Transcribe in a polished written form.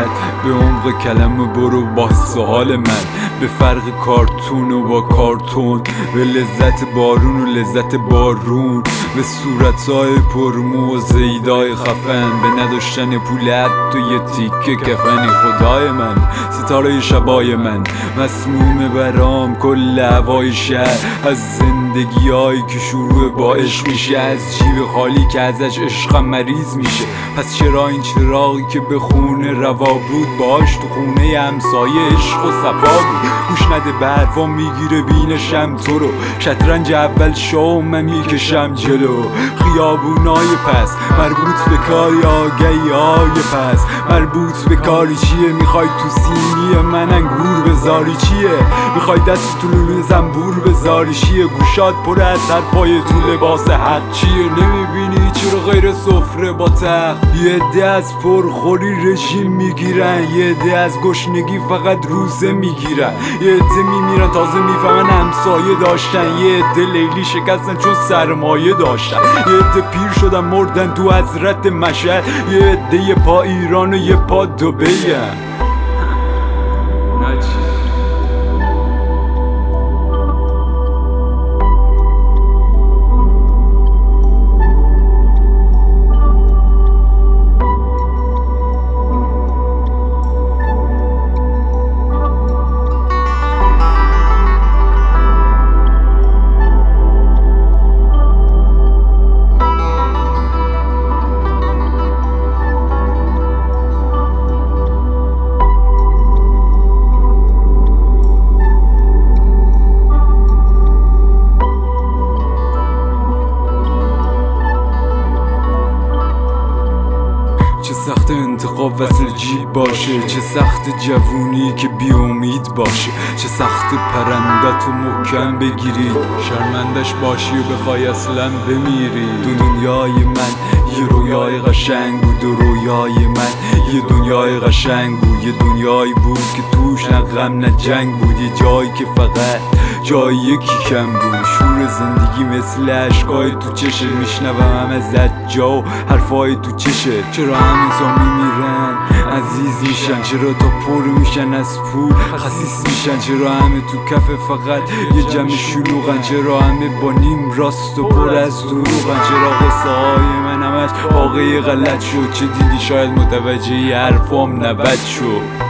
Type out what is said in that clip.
به عمق کلمه برو با سوال من، به فرق کارتون و با کارتون، به لذت بارون و لذت بارون، به صورتهای پرمو و زیدای خفن، به نداشتن پول حتی یه تیکه کفن. خدای من، ستاره شبای من، مسموم برام کل هوای شهر، از زندگیایی که شروع با عشق میشه، از جیب خالی که ازش عشقم مریض میشه. پس چرا این چراغی که به خونه روا بود، باش تو خونه همسایه عشق و صفا بود؟ گوش نده به حرفام میگیره بینشم تو رو، شطرنج اول شو من میکشم جلو. خیابونای پس مربوط به کاری، آگهی های پس مربوط به کاری چیه؟ میخوای تو سینی من انگور بذاری چیه؟ میخوای دست تو لوله زنبور بذاری چیه؟ گوشات پر از حرفای تو لباس حق چیه؟ نمیبینی چرا غیر سفره با تخت؟ یه عده از پرخوری رژیم میگیرن، یه عده از گشنگی فقط روزه میگیرن، یه عده میمیرن تازه میفهمن همسایه داشتن، یه عده لیلی شکستن چون سرمایه داشتن، یه عده پیر شدن مردن تو حضرت مشهد، یه عده یه پا ایران و یه پا دبی‌ان. چه سخت انتخاب وصل جیب باشه، چه سخت جوونی که بی امید باشه، چه سخت پرندت و محکم بگیری، شرمندش باشی و بخوای اصلا بمیری. دنیای من یه رویای قشنگ بود و رویای من یه دنیای قشنگ بود، یه دنیایی بود که توش نه غم نه جنگ بود، یه جایی که فقط جای یکی کم بود. شور زندگی مثل عشقای تو چشه، میشنوم همه زجا و حرفای تو چشه. چرا همه تا میمیرن عزیز میشن، چرا تا پر میشن از پول خسیس میشن، چرا همه تو کف فقط یه جمع شلوغن، چرا همه با نیم راست و پر از دروغن، چرا قصه های من همش واقعی غلط شد، چه دیدی شاید متوجه حرفام نبد شد.